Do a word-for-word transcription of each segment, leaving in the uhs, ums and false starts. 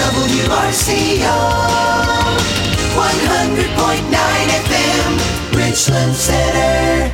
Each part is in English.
W R C O, one hundred point nine F M, Richland Center.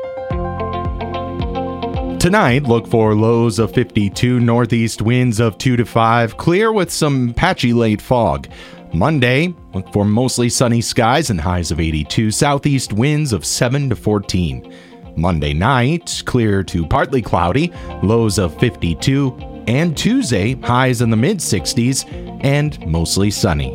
Tonight, look for lows of fifty-two, northeast winds of two to five, clear with some patchy late fog. Monday, look for mostly sunny skies and highs of eighty-two, southeast winds of seven to fourteen. Monday night, clear to partly cloudy, lows of fifty-two, and Tuesday, highs in the mid sixties and mostly sunny.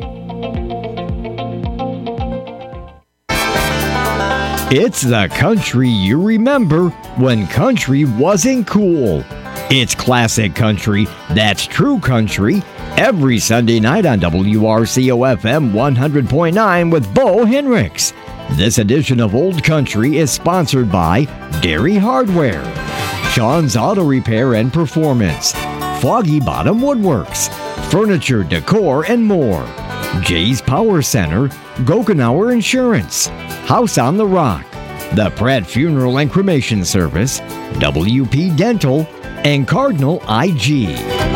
It's the country you remember when country wasn't cool. It's classic country that's true country every Sunday night on W R C O F M one hundred point nine with Bo Henricks. This edition of Old Country is sponsored by Dairy Hardware, Sean's Auto Repair and Performance, Foggy Bottom Woodworks, Furniture Decor and more, Jay's Power Center, Gokenauer Insurance, House on the Rock, the Pratt Funeral and Cremation Service, W P Dental, and Cardinal I G.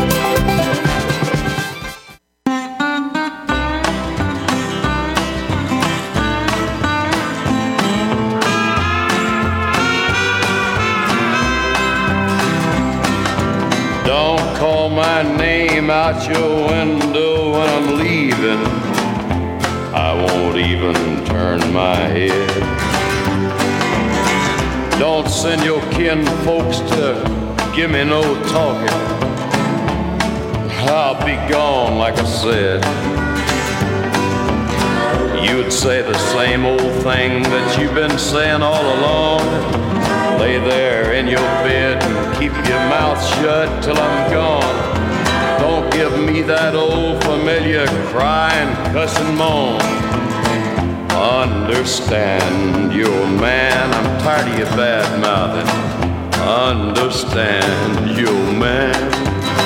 Don't call my name out your window when I'm leaving. I won't even turn my head. Don't send your kin folks to give me no talking. I'll be gone, like I said. You'd say the same old thing that you've been saying all along. Lay there in your bed and keep your mouth shut till I'm gone. Don't give me that old familiar crying, cussing moan. Understand, you old man, I'm tired of your bad mouthing. Understand, you old man.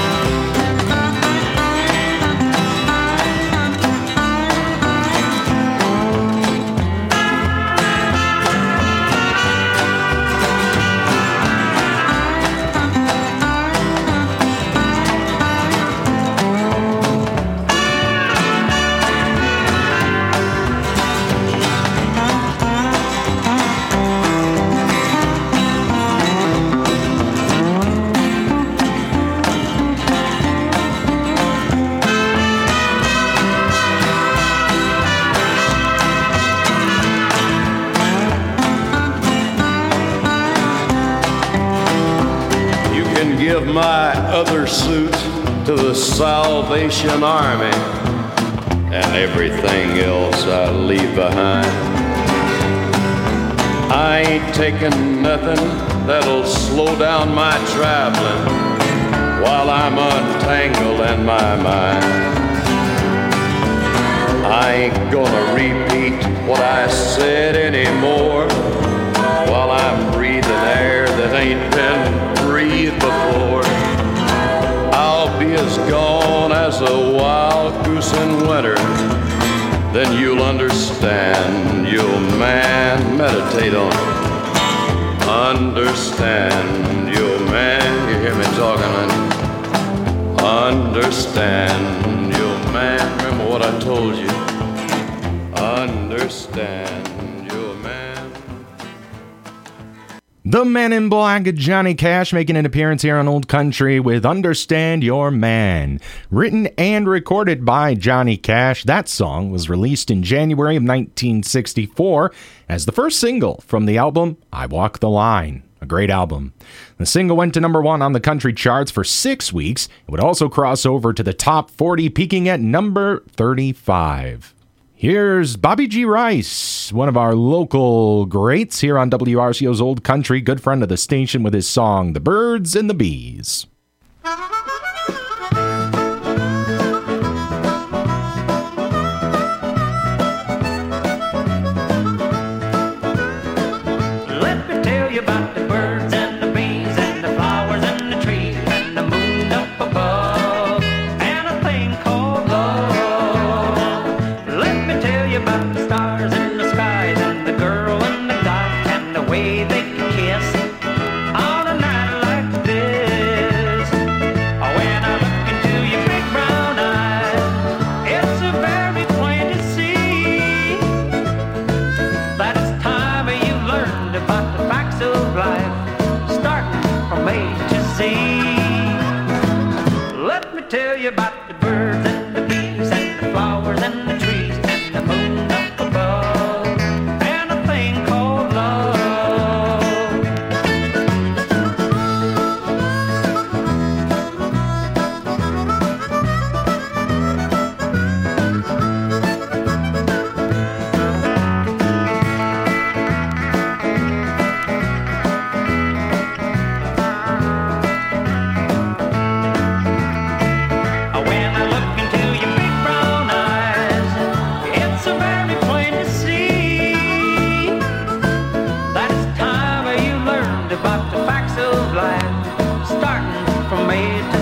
Give my other suit to the Salvation Army, and everything else I leave behind. I ain't taking nothing that'll slow down my traveling while I'm untangling my mind. I ain't gonna repeat what I said anymore while I'm breathing air that ain't been breathed before. I'll be as gone as a wild goose in winter. Then you'll understand, you'll man, meditate on it. Understand, you'll man, you hear me talking, honey? Understand, you'll man, remember what I told you. Understand, you'll man. The Man in Black, Johnny Cash, making an appearance here on Old Country with Understand Your Man. Written and recorded by Johnny Cash, that song was released in January of nineteen sixty-four as the first single from the album I Walk the Line. A great album. The single went to number one on the country charts for six weeks. It would also cross over to the top forty, peaking at number thirty-five. Here's Bobby G. Rice, one of our local greats here on W R C O's Old Country, good friend of the station, with his song, The Birds and the Bees. Let me tell you about the birds and the bees and the flowers and the trees and the moon up above and a thing called love. Let me tell you about the stars in the skies and the girl and the guy and the way they can kiss on a night like this. tell you about the birds and the bees and the flowers and the trees and the moon up above and a thing called love. When I look into your big brown eyes, it's so very plain to see that it's time you learned about the facts of life, starting from A to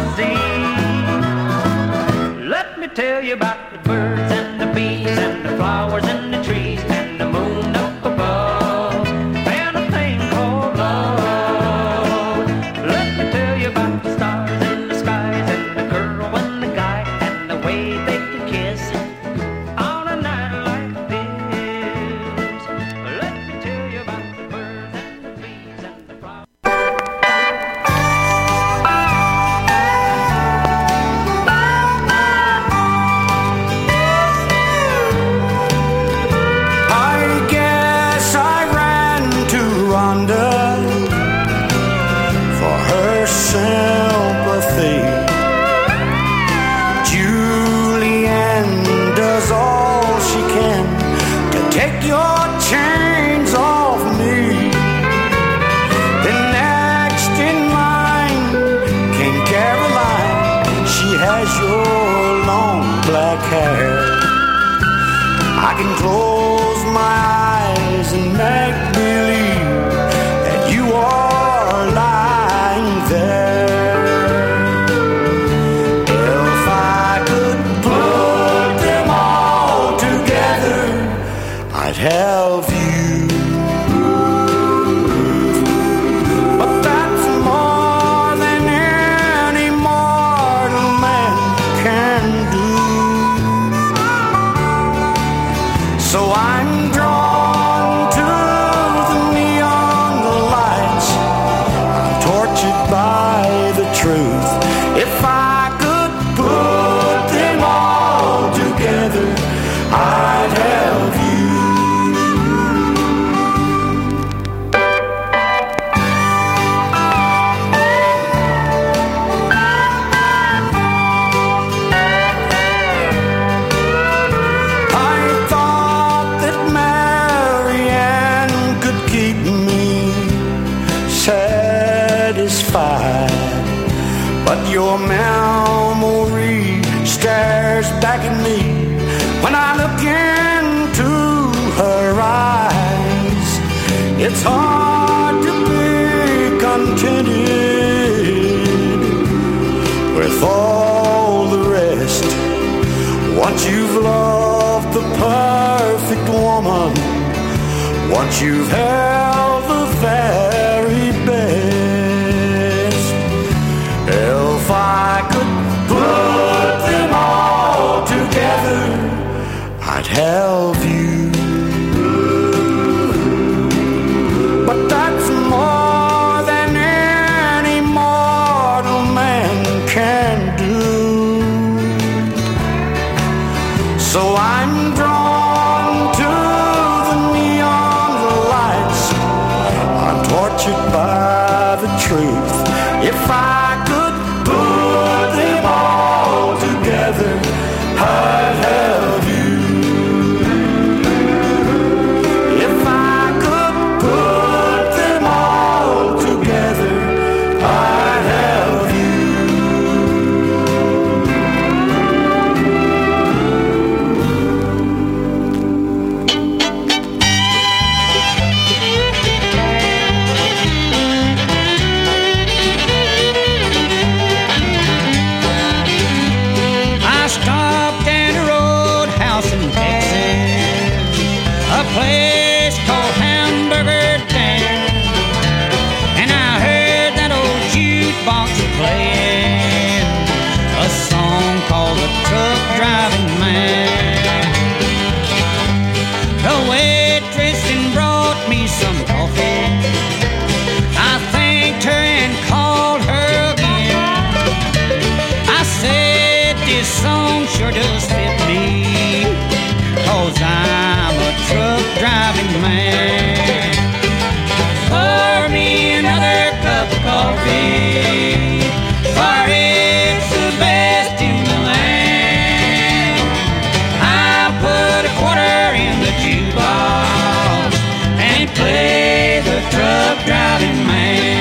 Z. Let me tell you about the birds and the bees and the flowers and the trees and the moon up above and a thing called love. Let me tell you about the stars in the skies and the girl and the guy and the way they can kiss on a night like this. Let me tell you about the birds and the bees and the flowers. I guess I ran to Rhonda for her sympathy. Julianne does all she can to take your chains off me. Then next in line came Caroline. She has your long black hair. I can close my eyes and make believe that you are lying there. If I could put them all together, I'd have you. But that's more than any mortal man can do. So I'm drawn to the neon lights. I'm tortured by the truth. If I could put them all together, I'd have you. I thought that Marianne could keep me satisfied, but your memory stares back at me when I look into her eyes. It's hard to be contented with all the rest. Once you've loved the perfect woman, once you've held the very best. If I could put them all together, I'd have you. But that's more than any mortal man can do. So I'm drawn to the neon lights. I'm tortured by the truth. If I could put them all together, I'd have you. If I could put them all together, I'd have you. this song sure does fit me, 'cause I'm a truck driving man. Pour me another cup of coffee, for it's the best in the land. I'll put a quarter in the jukebox and play the truck driving man.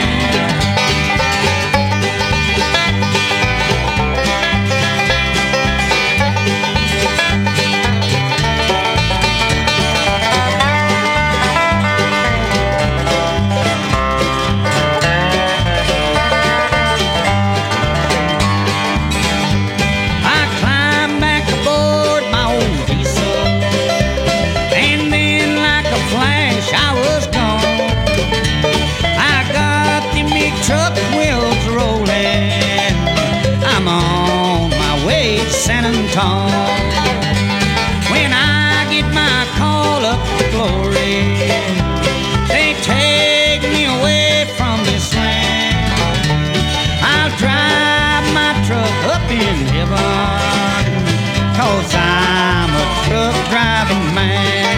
Truck wheels rolling, I'm on my way to San Antonio. When I get my call up to glory, they take me away from this land. I'll drive my truck up in heaven, 'cause I'm a truck driving man.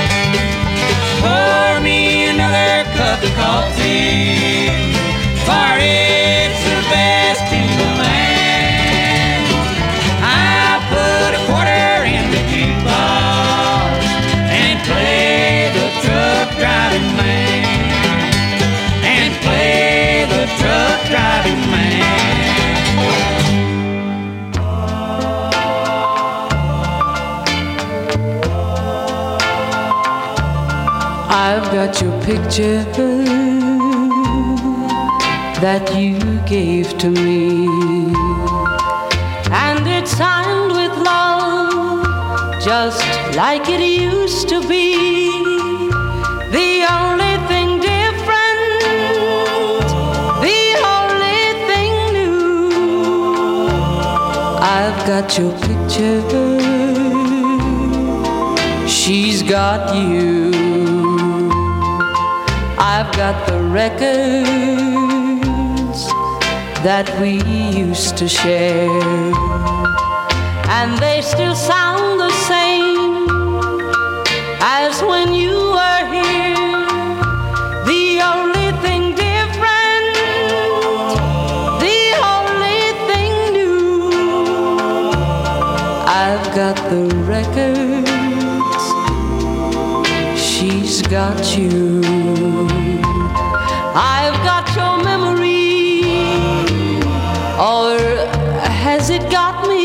Pour me another cup of coffee, for it's the best in the land. I'll put a quarter in the jukebox and play the truck driving man, and play the truck driving man. I've got your picture that you gave to me, and it's signed with love, just like it used to be. The only thing different, the only thing new, I've got your picture, she's got you. I've got the records that we used to share, and they still sound the same as when you were here. The only thing different, the only thing new, I've got the records, she's got you. I've got your memory, or has it got me?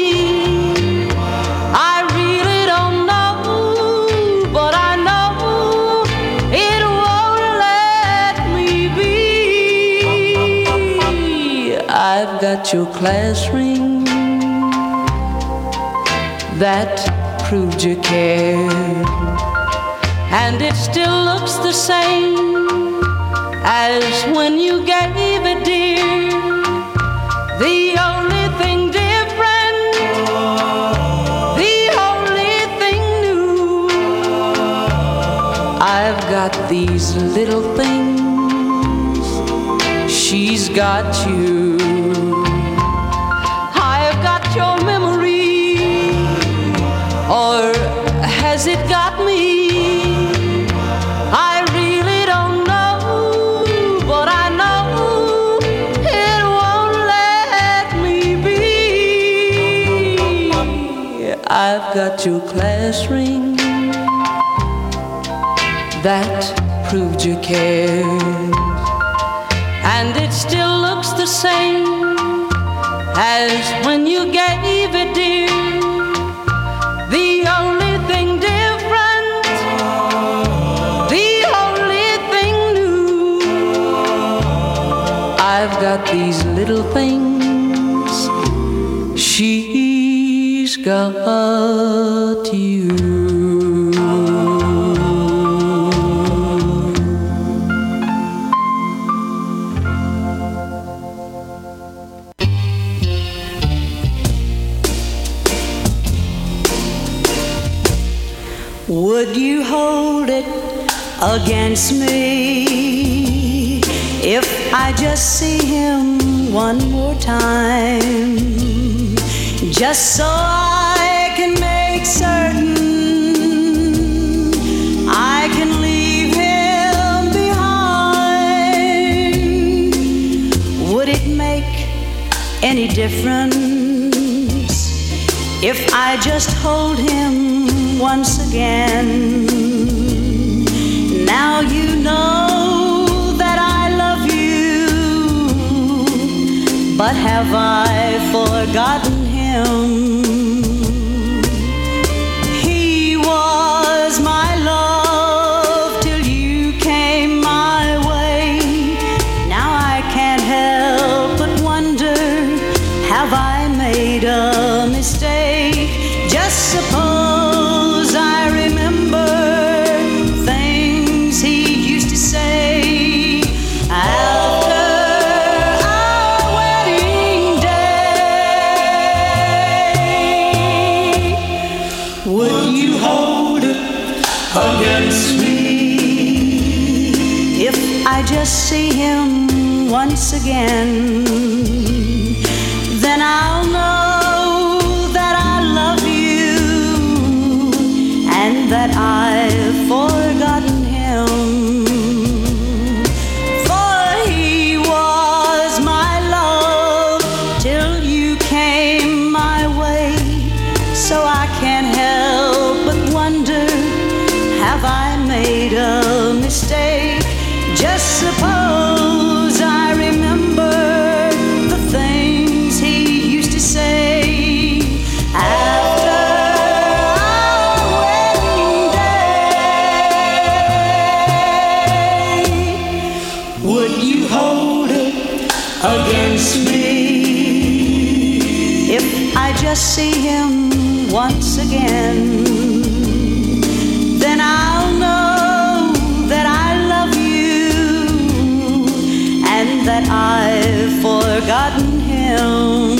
I really don't know, but I know it won't let me be. I've got your class ring that proved you cared, and it still looks the same as when you gave it, dear. The only thing different, the only thing new, I've got these little things, she's got you. I've got your memory, or has it got me? I really don't know, but I know it won't let me be. I've got your class ring that proved you cared, and it still looks the same as when you gave it, dear. The only thing different, the only thing new, I've got these little things, she's got you. Would you hold it against me if I just see him one more time? just so I can make certain I can leave him behind. Would it make any difference if I just hold him once again? Now you know that I love you, but have I forgotten him? He was my love till you came my way. Now I can't help but wonder, have I made a mistake? Just suppose I remember things he used to say after our wedding day. Would you hold it against me if I just see him once again? Then I'll know that I love you and that I've forgotten him. For he was my love till you came my way. So I can't help but wonder, have I made a mistake? Just suppose I remember the things he used to say after our wedding day. Would you hold it against me if I just see him once again? Then I'll know that I love you and that I've forgotten him.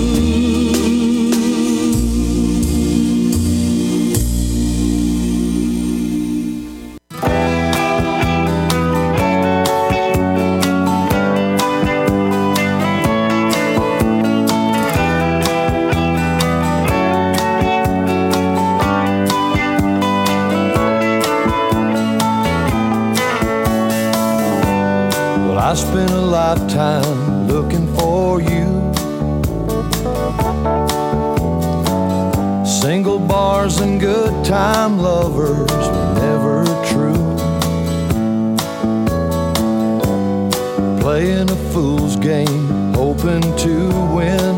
Well, I spent a lifetime looking for you. Single bars and good time lovers were never true. Playing a fool's game, hoping to win,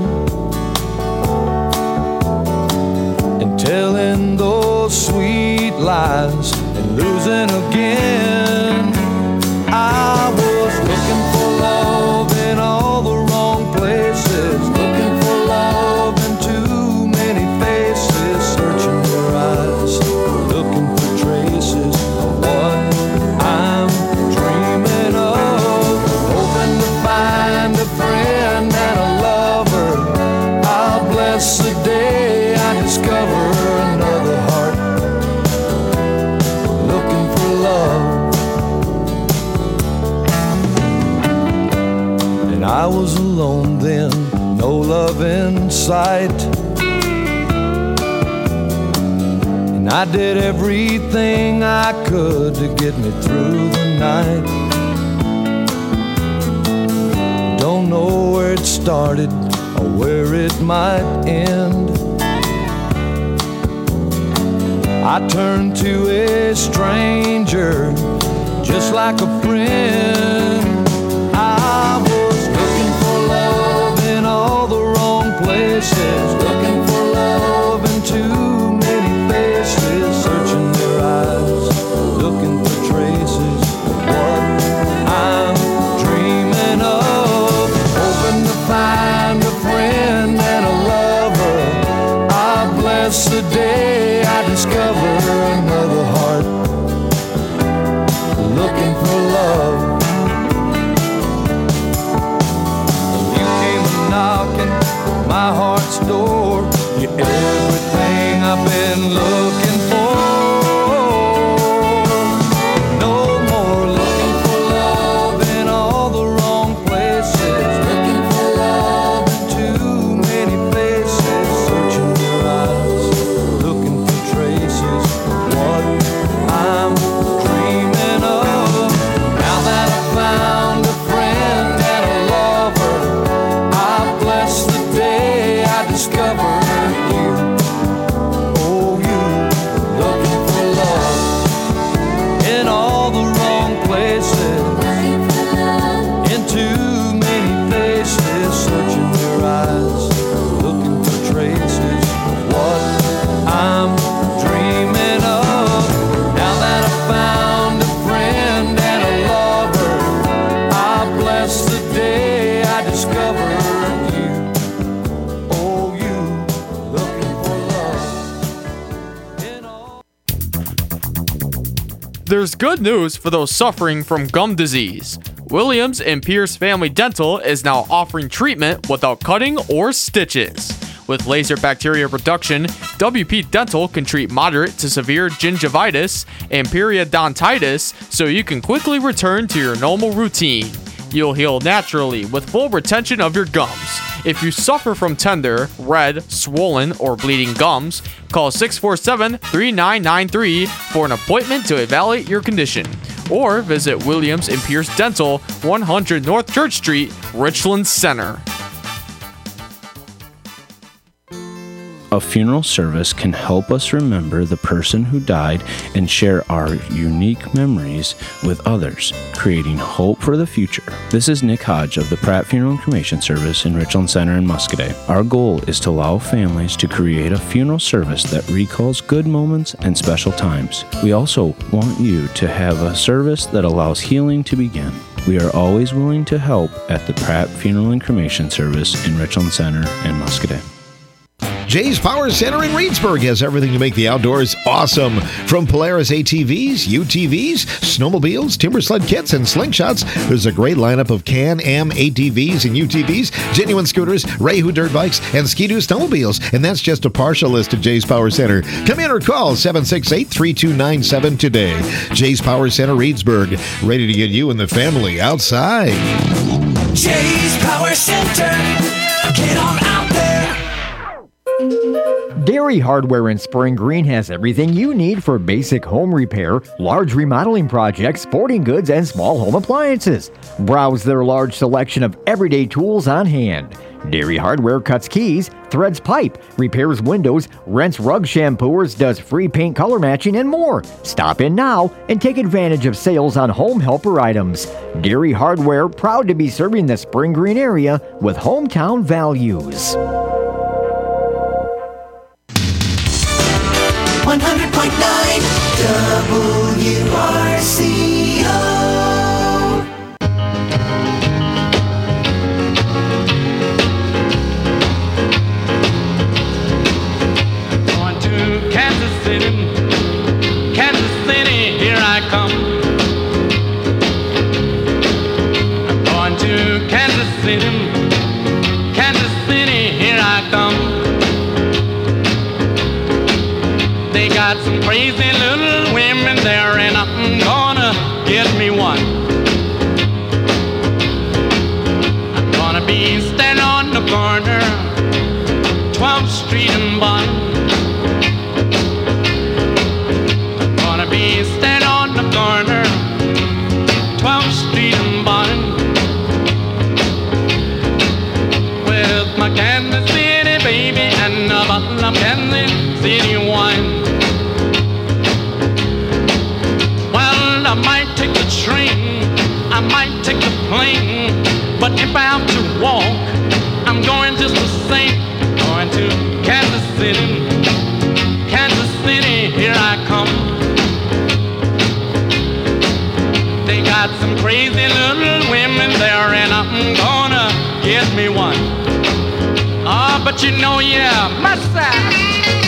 and telling those sweet lies and losing again. I was looking for love in all the wrong places, looking for love in too many faces, searching your eyes, looking for traces of what I'm dreaming of, hoping to find a friend and a lover. I'll bless the day I discover another heart looking for love. I was alone then, no love in sight, and I did everything I could to get me through the night. Don't know where it started or where it might end. I turned to a stranger just like a friend. I was looking for love in all the wrong places, looking for love in too many faces, searching their eyes, looking for traces of what I'm dreaming of, hoping to find a friend and a lover. I bless the day I discover another heart looking for love. Knocking my heart's door, you're everything I've been looking for. No more looking for love in all the wrong places, looking for love in too many places, There's good news for those suffering from gum disease. Williams and Pierce Family Dental is now offering treatment without cutting or stitches. With laser bacteria reduction, W P Dental can treat moderate to severe gingivitis and periodontitis so you can quickly return to your normal routine. You'll heal naturally with full retention of your gums. If you suffer from tender, red, swollen, or bleeding gums, call six four seven, three nine nine three for an appointment to evaluate your condition. Or visit Williams and Pierce Dental, one hundred North Church Street, Richland Center. A funeral service can help us remember the person who died and share our unique memories with others, creating hope for the future. This is Nick Hodge of the Pratt Funeral and Cremation Service in Richland Center in Muscoda. Our goal is to allow families to create a funeral service that recalls good moments and special times. We also want you to have a service that allows healing to begin. We are always willing to help at the Pratt Funeral and Cremation Service in Richland Center and Muscoda. Jay's Power Center in Reedsburg has everything to make the outdoors awesome. From Polaris A T Vs, U T Vs, snowmobiles, timber sled kits, and slingshots, there's a great lineup of Can-Am A T Vs and U T Vs, genuine scooters, Rayhu dirt bikes, and Ski-Doo snowmobiles. And that's just a partial list at Jay's Power Center. Come in or call seven six eight, three two nine seven today. Jay's Power Center Reedsburg, ready to get you and the family outside. Jay's Power Center. Get on out there. Dairy Hardware in Spring Green has everything you need for basic home repair, large remodeling projects, sporting goods, and small home appliances. Browse their large selection of everyday tools on hand. Dairy Hardware cuts keys, threads pipe, repairs windows, rents rug shampooers, does free paint color matching, and more. Stop in now and take advantage of sales on home helper items. Dairy Hardware, proud to be serving the Spring Green area with hometown values. one hundred point nine W R C O. Going to Kansas City, Kansas City, here I come. I'm going to Kansas City, Kansas City, here I come. They got some crazy little women there, and I'm gonna get me one. I'm gonna be standing on the corner, twelfth Street and Bond. I'm gonna be standing on the corner, twelfth Street and Bond, with my Kansas City baby and a bottle of Kansas City wine. I might take the train, I might take the plane, but if I have to walk, I'm going just the same. Going to Kansas City, Kansas City, here I come. They got some crazy little women there, and I'm gonna get me one. Ah, oh, but you know, yeah, my side.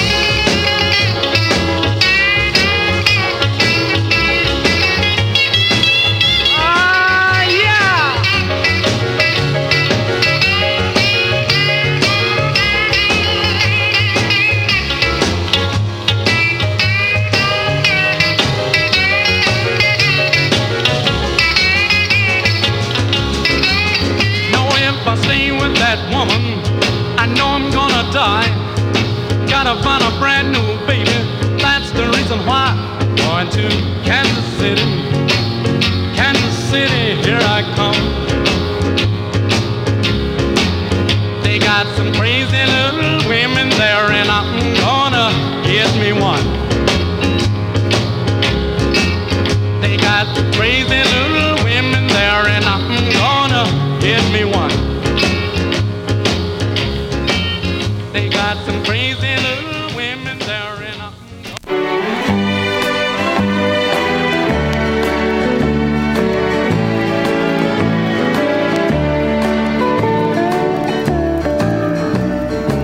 Woman, I know I'm gonna die. Gotta find a brand new baby. That's the reason why. Going to Kansas City, Kansas City, here I come. They got some crazy little women there, and I'm gonna get me one. They got the crazy little women there, and I'm gonna get me one. They got some crazy little women there in a...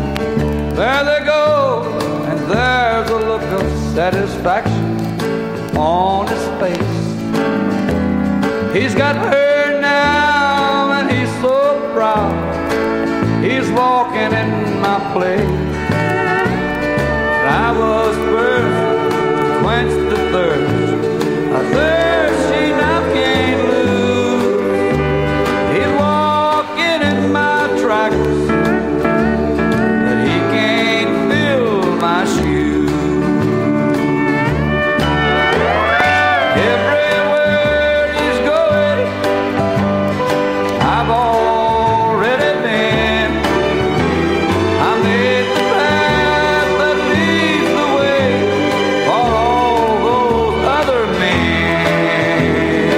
There they go, and there's a look of satisfaction on his face. He's got hair now and he's so proud. He's walking in my place. I was first to quench the thirst, a thirst she now can't lose. He's walking in my tracks, but he can't fill my shoes. Everywhere he's going, I've already been. I made the path that leads the way for all those other men.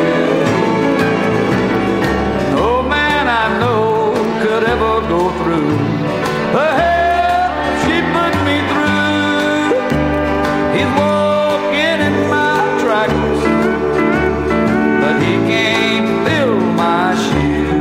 No man I know could ever go through the hell she put me through. He's walking in my tracks, but he can't fill my shoes.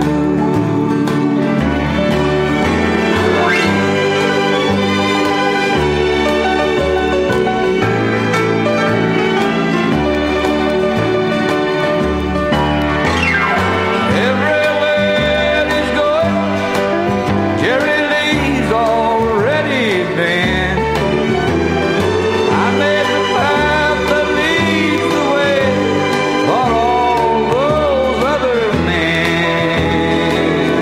Everywhere he's going, Jerry Lee's already been. I made the path that leads the way for all those other men.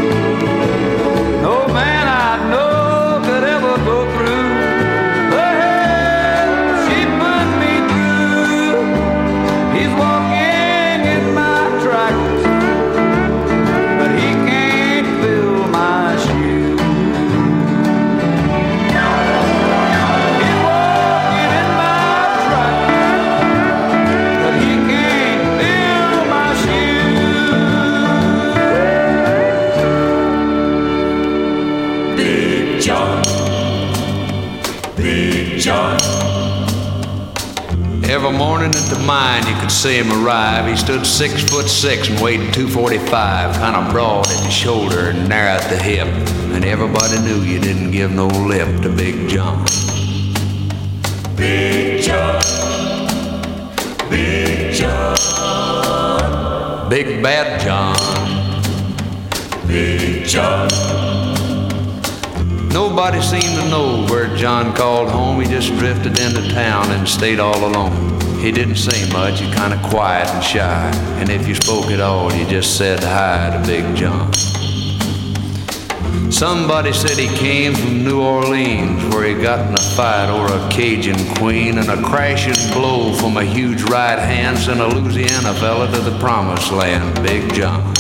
No man I know could ever go through the hell she put me through. He's walking in my tracks, but he can't fill my shoes. He's walking in my tracks, but he can't fill my shoes. Big John, Big John. Every morning at the mine you could see him arrive. He stood six foot six and weighed two forty-five, kind of broad at the shoulder and narrow at the hip. And everybody knew you didn't give no lip to Big John. Big John, Big John, Big Bad John. Big John. Nobody seemed to know where John called home. He just drifted into town and stayed all alone. He didn't say much, he kind of quiet and shy. And if you spoke at all, you just said hi to Big John. Somebody said he came from New Orleans, where he got in a fight over a Cajun queen, and a crashing blow from a huge right hand sent a Louisiana fella to the promised land. Big John.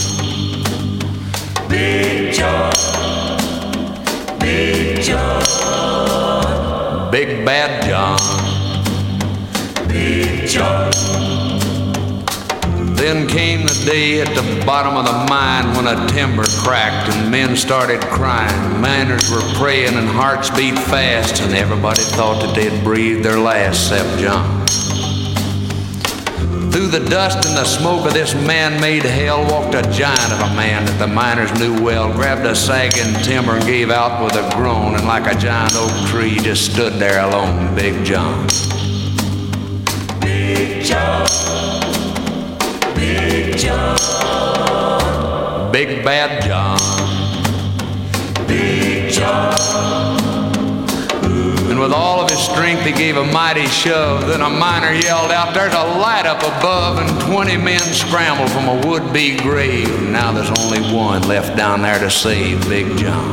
Big John, Big John, Big Bad John. Big John. Then came the day at the bottom of the mine when a timber cracked and men started crying. Miners were praying and hearts beat fast, and everybody thought that they'd breathed their last except John. Through the dust and the smoke of this man-made hell walked a giant of a man that the miners knew well, grabbed a sagging timber and gave out with a groan, and like a giant oak tree he just stood there alone. Big John. Big John, Big John, Big Bad John. Big John. And with all of his strength he gave a mighty shove. Then a miner yelled out, "There's a light up above," and twenty men scrambled from a would-be grave. Now there's only one left down there to save Big John.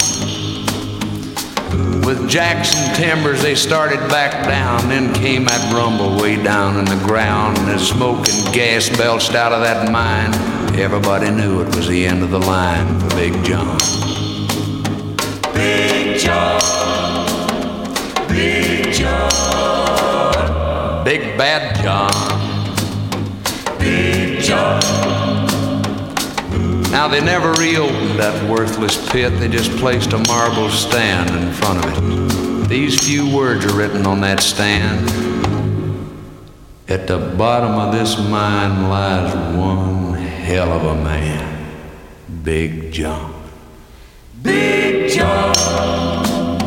With Jackson timbers they started back down. Then came that rumble way down in the ground, and as smoke and gas belched out of that mine, everybody knew it was the end of the line for Big John. Big John, Big John, Big Bad John. Big John. Now they never reopened that worthless pit. They just placed a marble stand in front of it. These few words are written on that stand. At the bottom of this mine lies one hell of a man, Big John. Big John,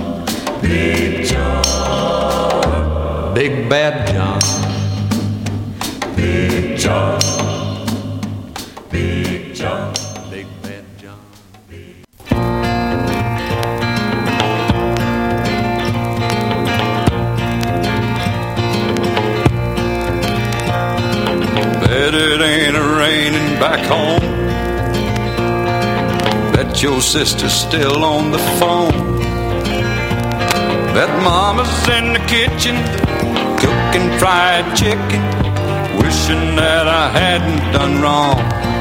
Big John, Big Bad John. Bet it ain't a-raining back home. Bet your sister's still on the phone. Bet mama's in the kitchen cooking fried chicken, wishing that I hadn't done wrong.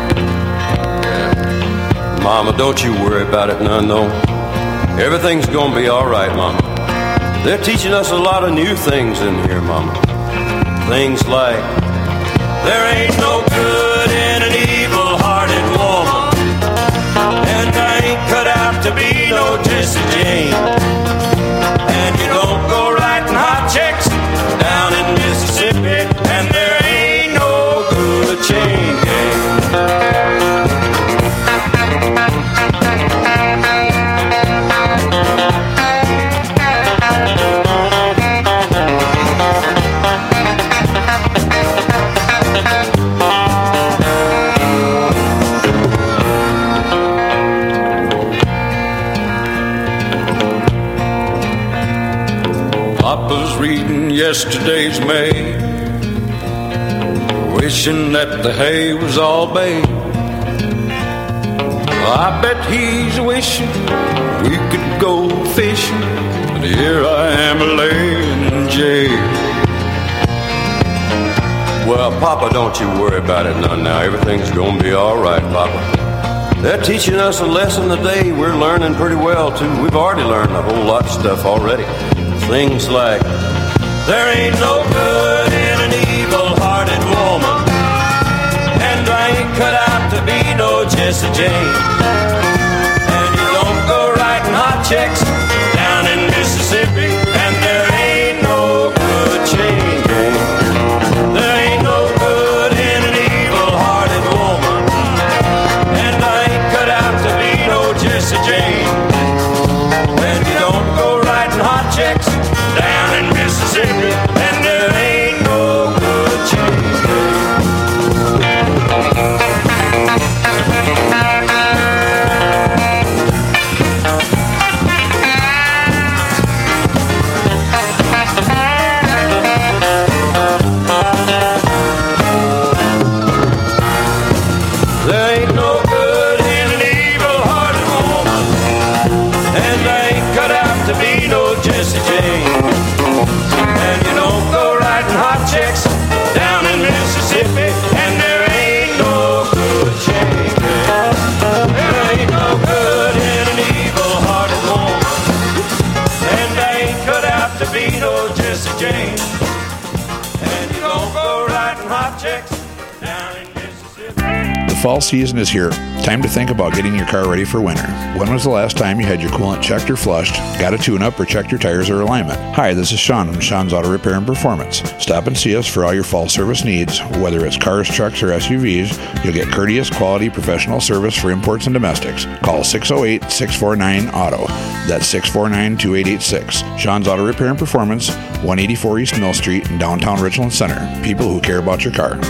Yeah. Mama, don't you worry about it none, no. Everything's gonna be alright, Mama. They're teaching us a lot of new things in here, Mama. Things like, there ain't no good in an evil-hearted woman, and I ain't cut out to be no Jesse Jane. And you don't go writing hot checks down in Mississippi, and there ain't no good chain gang. Papa's reading yesterday's mail, wishing that the hay was all baked. I bet he's wishing we could go fishing, but here I am laying in jail. Well, Papa, don't you worry about it none now. Everything's gonna be all right, Papa. They're teaching us a lesson today we're learning pretty well, too. We've already learned a whole lot of stuff already. Things like, there ain't no good in an evil-hearted woman, and I ain't cut out to be no Jesse Jane. And you don't go writing hot checks down in Mississippi, and there ain't no good chain gang. There ain't no good in an evil-hearted woman, and I ain't cut out to be no Jesse Jane. When you don't go writing hot checks down in Mississippi, and there ain't no good chain There ain't no good in an evil-hearted woman, and I ain't cut out to be no Jesse Jane. And you don't go writing hot checks down in Mississippi, and there ain't no good chain gang. There ain't no good in an evil-hearted woman, and I ain't cut out to be no Jesse Jane. And you don't go writing hot checks down in Mississippi. The fall season is here. Time to think about getting your car ready for winter. When was the last time you had your coolant checked or flushed, got a tune-up, or checked your tires or alignment? Hi, this is Sean from Sean's Auto Repair and Performance. Stop and see us for all your fall service needs. Whether it's cars, trucks, or S U Vs, you'll get courteous, quality, professional service for imports and domestics. Call six oh eight, six four nine, auto. That's six four nine, two eight eight six. Sean's Auto Repair and Performance, one eighty-four East Mill Street in downtown Richland Center. People who care about your car.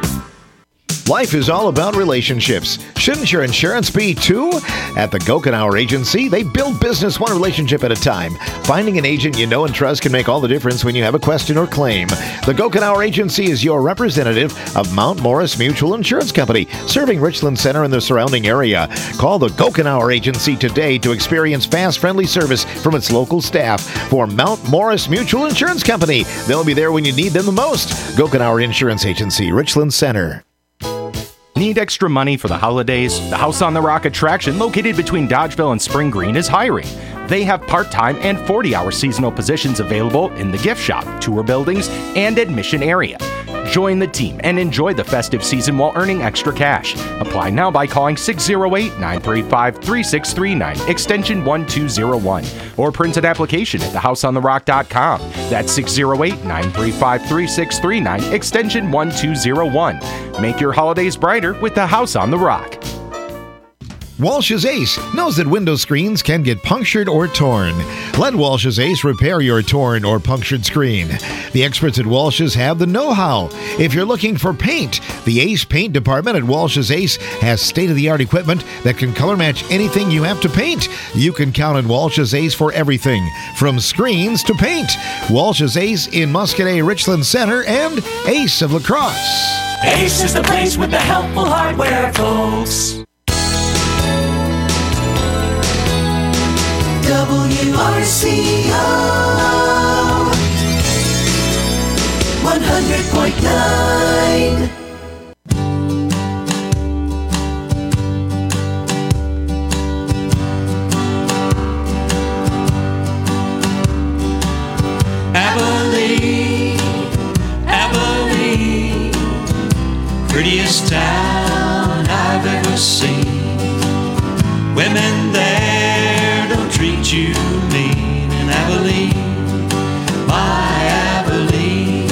Life is all about relationships. Shouldn't your insurance be too? At the Gokenauer Agency, they build business one relationship at a time. Finding an agent you know and trust can make all the difference when you have a question or claim. The Gokenauer Agency is your representative of Mount Morris Mutual Insurance Company, serving Richland Center and the surrounding area. Call the Gokenauer Agency today to experience fast, friendly service from its local staff. For Mount Morris Mutual Insurance Company, they'll be there when you need them the most. Gokenauer Insurance Agency, Richland Center. Need extra money for the holidays? The House on the Rock attraction, located between Dodgeville and Spring Green, is hiring. They have part-time and forty-hour seasonal positions available in the gift shop, tour buildings, and admission area. Join the team and enjoy the festive season while earning extra cash. Apply now by calling six oh eight, nine three five, three six three nine, extension one two oh one, or print an application at the house on the rock dot com. That's six oh eight, nine three five, three six three nine, extension one two oh one. Make your holidays brighter with the House on the Rock. Walsh's Ace knows that window screens can get punctured or torn. Let Walsh's Ace repair your torn or punctured screen. The experts at Walsh's have the know-how. If you're looking for paint, the Ace Paint Department at Walsh's Ace has state-of-the-art equipment that can color match anything you have to paint. You can count on Walsh's Ace for everything, from screens to paint. Walsh's Ace in Muscadet, Richland Center, and Ace of La Crosse. Ace is the place with the helpful hardware, folks. W R C O one hundred point nine. Abilene, Abilene, prettiest town I've ever seen. Women there don't treat you mean in Abilene, my Abilene.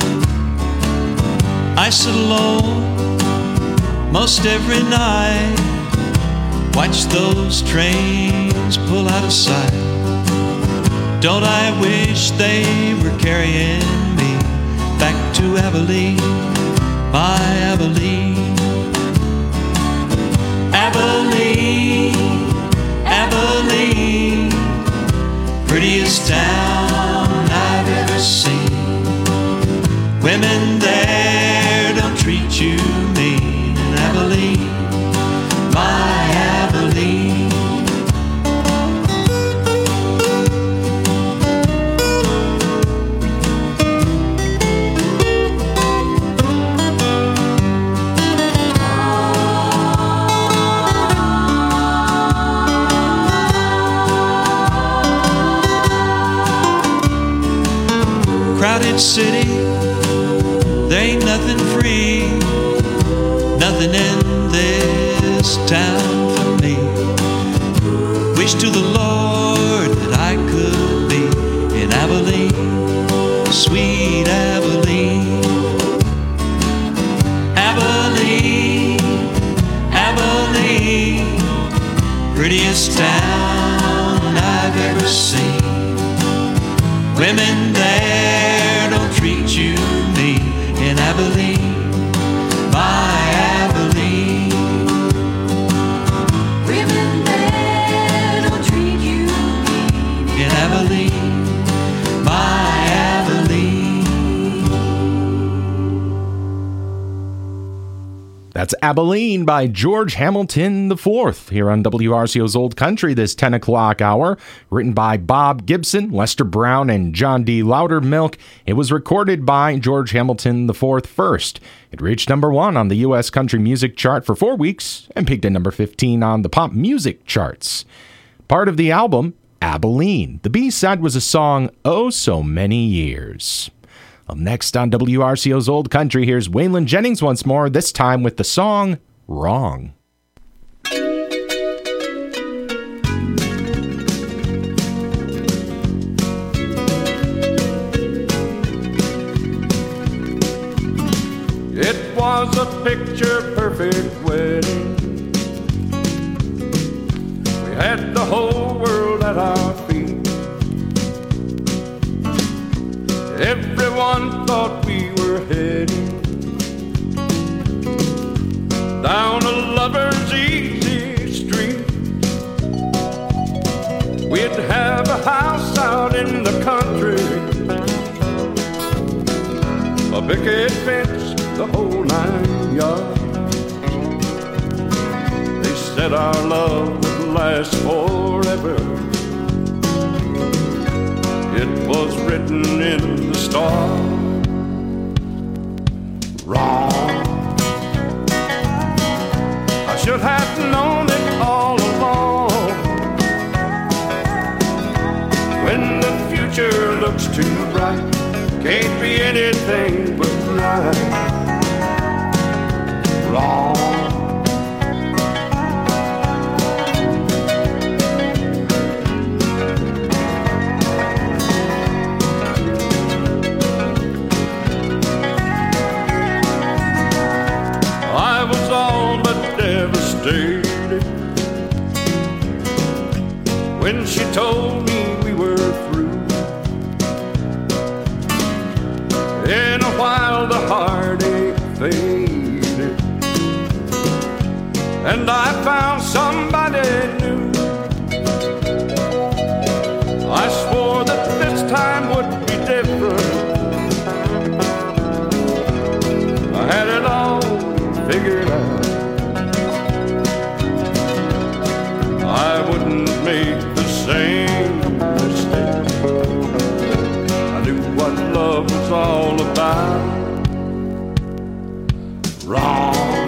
I sit alone most every night, watch those trains pull out of sight. Don't I wish they were carrying me back to Abilene, my Abilene. Abilene, Abilene, prettiest town I've ever seen. Women there don't treat you mean in Abilene, my Abilene. Crowded city, there ain't nothing free, nothing in this town for me. Wish to the Lord that I could be in Abilene, sweet Abilene. Abilene, Abilene, prettiest town I've ever seen. Women there don't treat you mean in Abilene, my Abilene. Women there don't treat you mean in Abilene, my Abilene. That's Abilene by George Hamilton the fourth here on W R C O's Old Country this ten o'clock hour. Written by Bob Gibson, Lester Brown, and John D. Loudermilk. It was recorded by George Hamilton the fourth first. It reached number one on the U S country music chart for four weeks and peaked at number fifteen on the pop music charts. Part of the album, Abilene. The B-side was a song, Oh So Many Years. Up next on W R C O's Old Country, here's Waylon Jennings once more, this time with the song Wrong. It was a picture-perfect wedding. We had the whole world at our feet. Everyone thought we were heading down a lover's easy street. We'd have a house out in the country, a picket fence, the whole nine yards. They said our love would last forever. It was written in the stars. Wrong. I should have known it all along. When the future looks too bright, can't be anything but right. Wrong. I was all but devastated when she told me we were through. In a while the heartache faded, and I found somebody new. I swore that this time would be different. I had it all what love was all about. Wrong.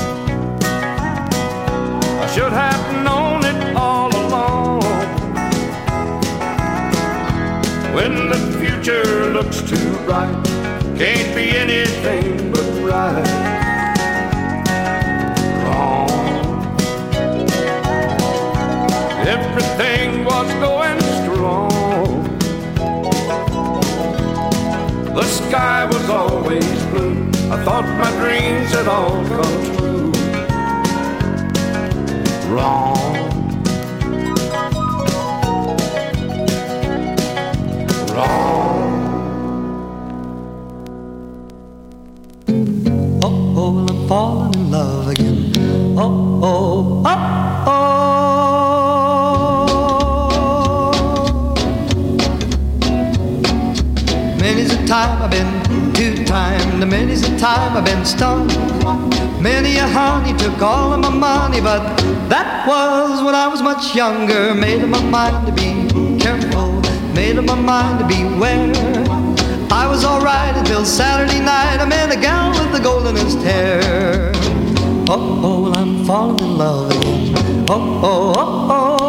I should have known it all along. When the future looks too bright, can't be anything but right. Wrong. Everything was going strong. The sky was always blue. I thought my dreams had all come true. Wrong. Wrong. Oh, oh, well, I'm falling in love again. Oh, oh, oh, oh. Many's the time I've been two-timed, many's the time I've been stung. Many a honey took all of my money, but that was when I was much younger. Made up my mind to be careful, made up my mind to beware. I was alright until Saturday night. I met a gal with the goldenest hair. Oh, oh, well, I'm falling in love again. Oh, oh, oh,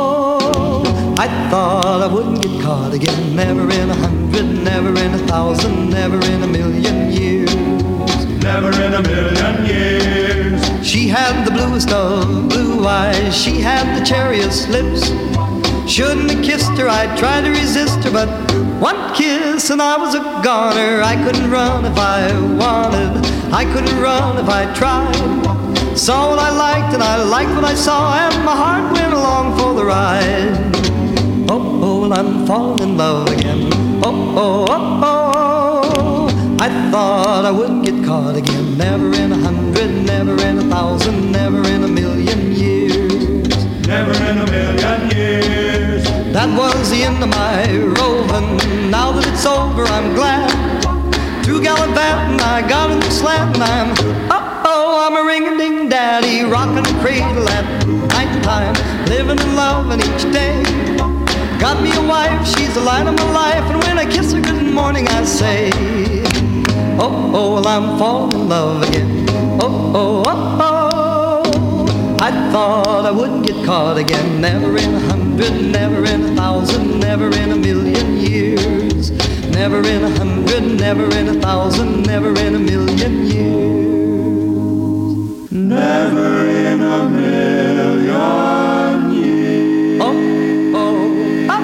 oh. I thought I wouldn't get caught again. Never in a hundred, never in a thousand, never in a million years. Never in a million years. She had the bluest of blue eyes. She had the cherriest lips. Shouldn't have kissed her, I tried to resist her, but one kiss and I was a goner. I couldn't run if I wanted, I couldn't run if I tried. Saw what I liked and I liked what I saw, and my heart went along for the ride. Oh, oh, well, I'm falling in love again. Oh, oh, oh, oh. I thought I wouldn't get caught again. Never in a hundred, never in a thousand, never in a million years. Never in a million years. That was the end of my roving. Now that it's over, I'm glad. Through gallivanting, I got in the slant, and I'm, uh-oh, I'm a ring-a-ding daddy, rocking a cradle at night time, living and loving each day. Got me a wife, she's the light of my life, and when I kiss her good morning, I say, oh, oh, well, I'm falling in love again. Oh, oh, oh, oh. I thought I wouldn't get caught again. Never in a hundred, never in a thousand, never in a million years. Never in a hundred, never in a thousand, never in a million years. Never in a million years. Oh, oh, oh,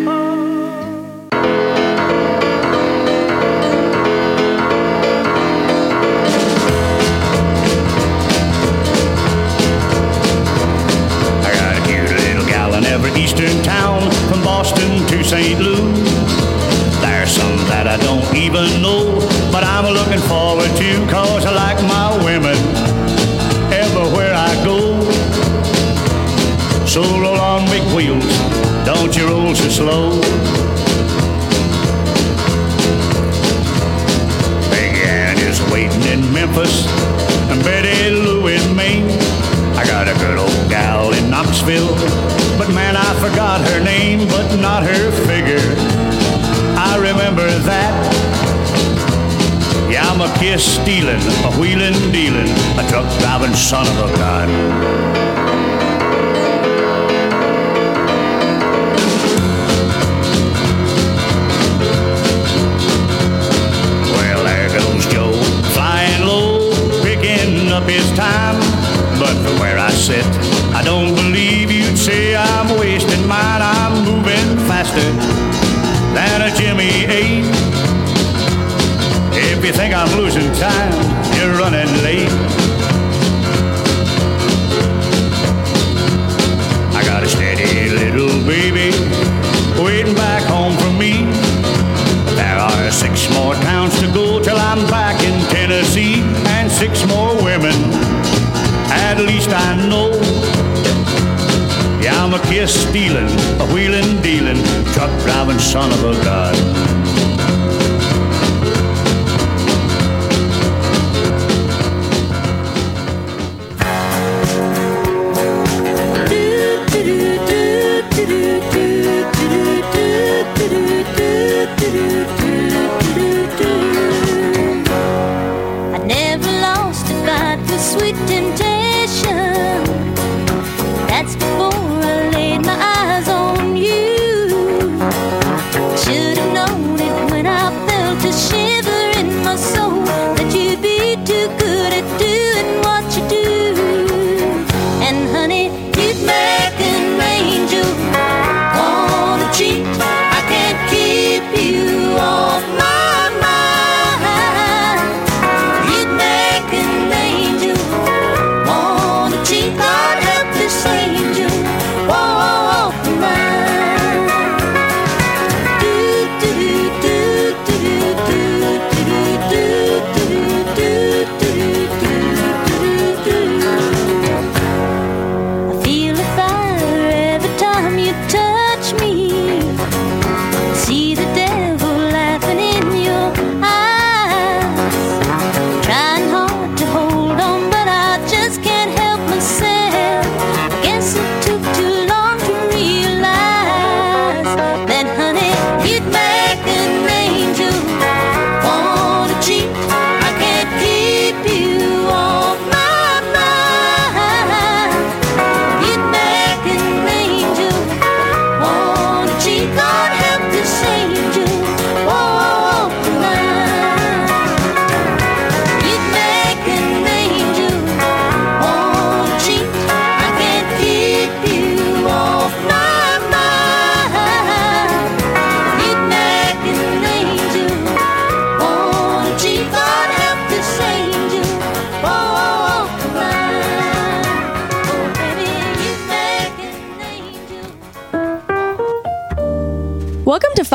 I got a cute little gal in every eastern town, from Boston to Saint Louis. There's some that I don't even know, but I'm looking forward to, cause I like my women everywhere I go. So roll on big wheels, don't you roll so slow. Big Ann is waiting in Memphis, and Betty Lou in Maine. I got a good old gal in Knoxville, but man, I forgot her name, but not her figure. I remember that. Yeah, I'm a kiss stealing, a wheeling dealing, a truck driving son of a gun. Well, there goes Joe, flying low, picking up his time. But from where I sit, I don't believe you'd say I'm wasting mine. I'm moving faster than a Jimmy eight. If you think I'm losing time, you're running late. I got a steady little baby waiting back home for me. There are six more towns to go till I'm back in Tennessee, and six more women, at least I know. Yeah, I'm a kiss stealing, a wheeling dealing, truck driving son of a gun.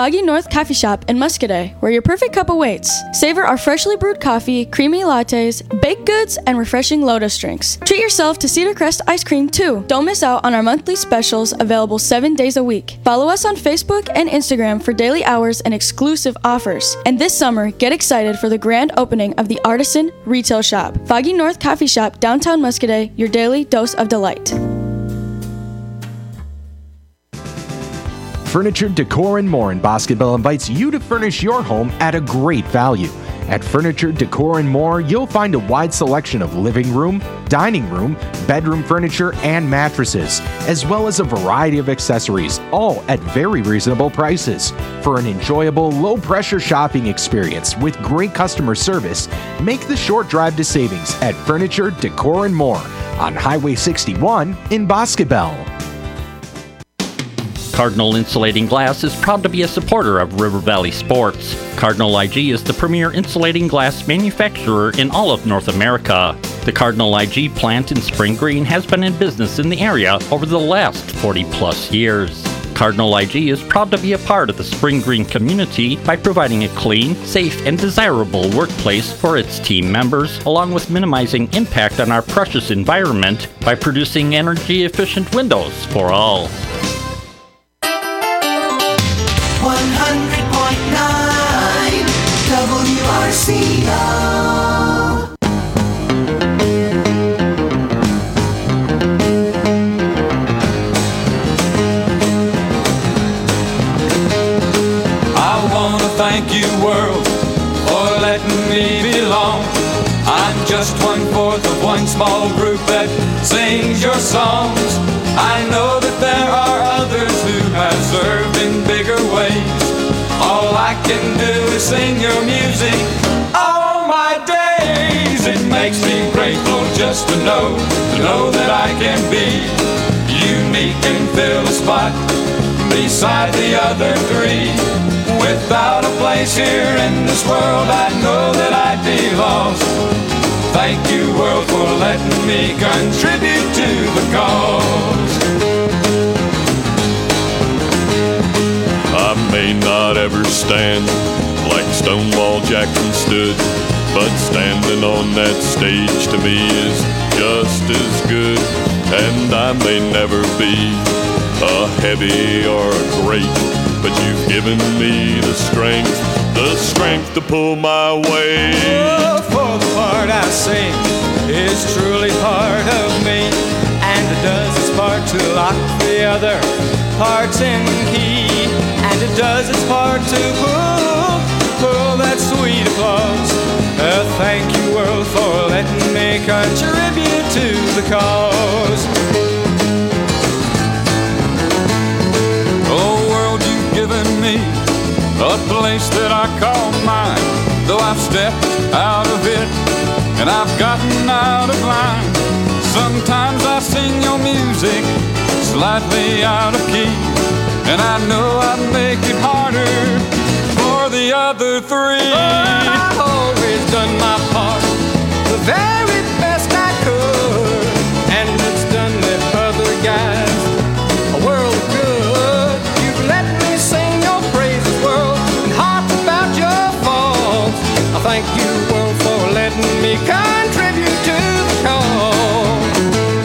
Foggy North Coffee Shop in Muscadet, where your perfect cup awaits. Savor our freshly brewed coffee, creamy lattes, baked goods, and refreshing Lotus drinks. Treat yourself to Cedar Crest ice cream too. Don't miss out on our monthly specials available seven days a week. Follow us on Facebook and Instagram for daily hours and exclusive offers. And this summer, get excited for the grand opening of the Artisan Retail Shop. Foggy North Coffee Shop, downtown Muscadet, your daily dose of delight. Furniture, Decor, and More in Bosqueville invites you to furnish your home at a great value. At Furniture, Decor, and More, you'll find a wide selection of living room, dining room, bedroom furniture, and mattresses, as well as a variety of accessories, all at very reasonable prices. For an enjoyable, low-pressure shopping experience with great customer service, make the short drive to savings at Furniture, Decor, and More on Highway sixty-one in Bosqueville. Cardinal Insulating Glass is proud to be a supporter of River Valley Sports. Cardinal I G is the premier insulating glass manufacturer in all of North America. The Cardinal I G plant in Spring Green has been in business in the area over the last forty plus years. Cardinal I G is proud to be a part of the Spring Green community by providing a clean, safe, and desirable workplace for its team members, along with minimizing impact on our precious environment by producing energy-efficient windows for all. one hundred point nine W R C O. I wanna thank you, world, for letting me belong. I'm just one fourth of one small group that sings your songs. I know that there are others who have served in bigger ways. All I can do is sing your music all my days. It makes me grateful just to know, to know that I can be unique and fill a spot beside the other three. Without a place here in this world, I know that I'd be lost. Thank you, world, for letting me contribute to the cause. I may not ever stand like Stonewall Jackson stood, but standing on that stage to me is just as good. And I may never be a heavy or a great, but you've given me the strength, the strength to pull my weight. Oh, for the part I sing is truly part of me, and it does its part to lock the other parts in key, and it does its part to pull, pull that sweet applause. Uh, thank you, world, for letting me contribute to the cause. Oh, world, you've given me a place that I call mine. Though I've stepped out of it and I've gotten out of line, sometimes I sing your music slightly out of key, and I know I'd make it harder for the other three. But I've always done my part the very best I could, and it's done the other guys a world of good. You've let me sing your praises, world, and harp about your faults. I thank you, world, for letting me contribute to the cause.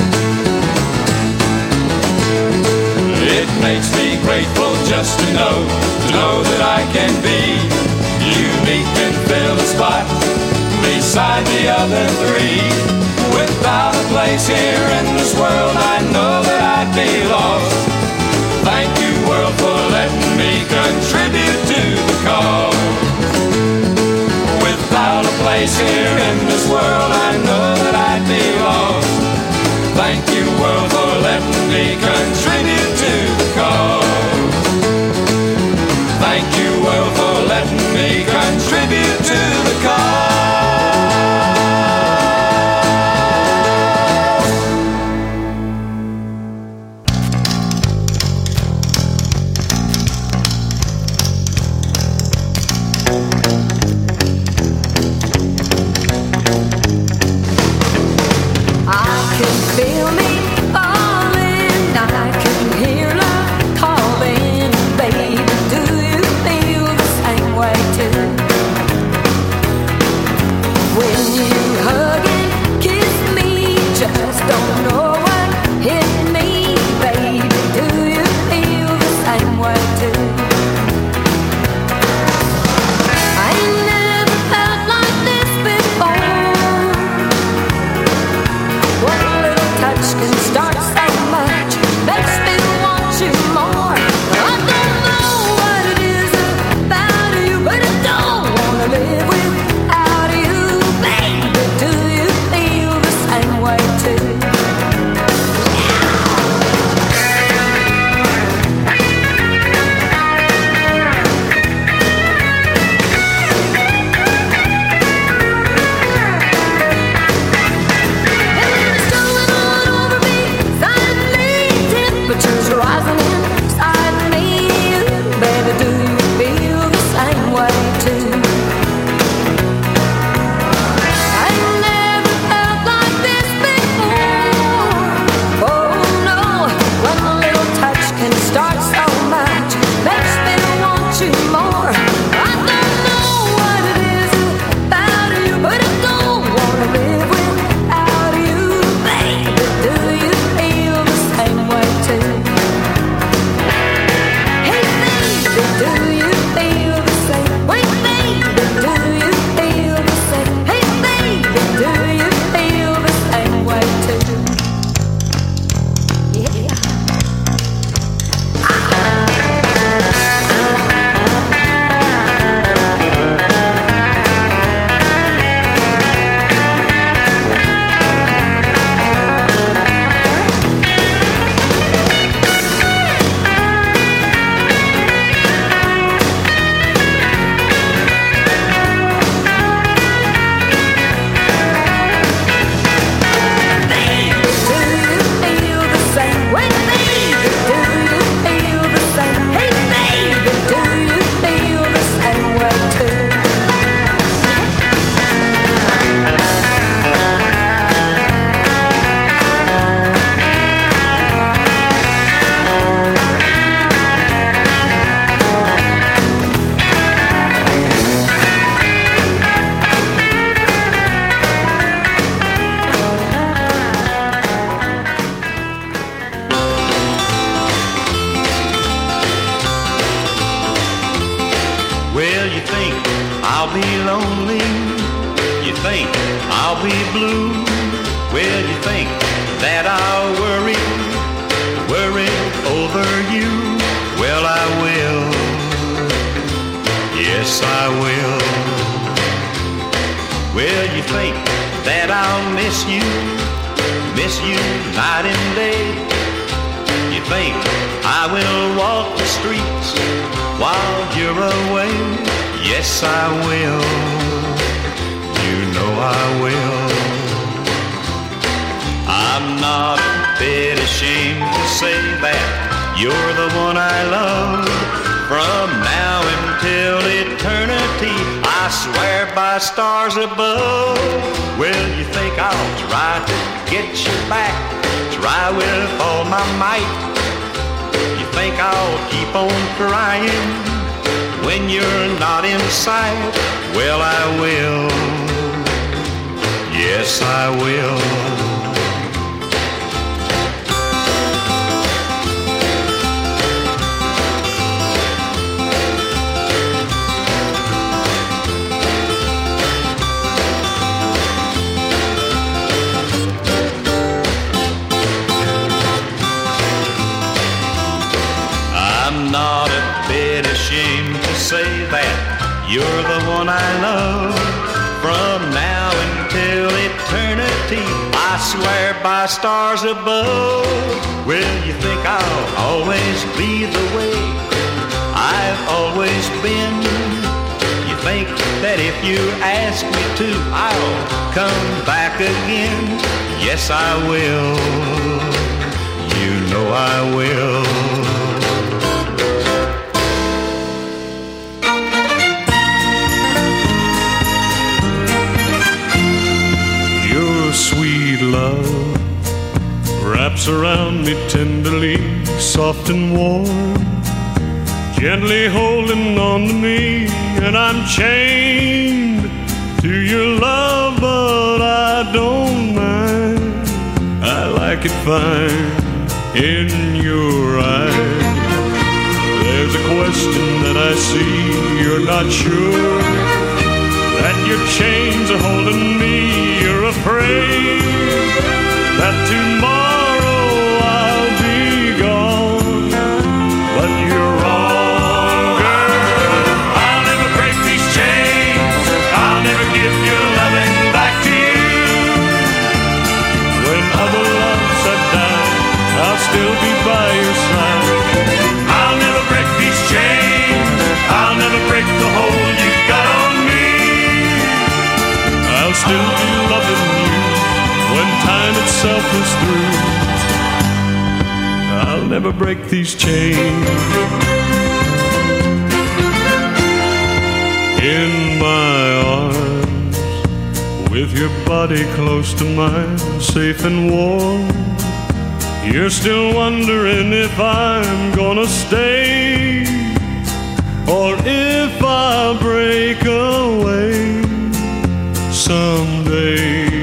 It makes me grateful just to know, to know that I can be unique and fill a spot beside the other three. Without a place here in this world, I know that I'd be lost. Thank you, world, for letting me contribute to the cause. Without a place here in this world, I know that I'd be lost. Thank you, world, for letting me contribute to the cause. Thank you, world, for letting me contribute to the cause. think I'll be lonely? You think I'll be blue? Well, you think that I'll worry, worry over you? Well, I will. Yes, I will. Well, you think that I'll miss you, miss you night and day? You think I will walk the streets while you're away? Yes, I will. You know I will. I'm not a bit ashamed to say that you're the one I love. From now until eternity, I swear by stars above. Well, you think I'll try to get you back, try with all my might? You think I'll keep on crying when you're not in sight? Well, I will. Yes, I will. Not a bit ashamed to say that you're the one I love. From now until eternity, I swear by stars above. Well, you think I'll always be the way I've always been? You think that if you ask me to, I'll come back again? Yes, I will. You know I will. Sweet love wraps around me tenderly, soft and warm, gently holding on to me, and I'm chained to your love, but I don't mind. I like it fine in your eyes. There's a question that I see, you're not sure that your chains are holding me. You're afraid that tomorrow I'll be gone, but you're wrong, girl. I'll never break these chains. I'll never give your loving back to you. When other loves have died, I'll still be by your side. I'll never break these chains. I'll never break the hold you got on me. I'll still be loving you when time itself is through. I'll never break these chains. In my arms, with your body close to mine, safe and warm, you're still wondering if I'm gonna stay or if I'll break away someday.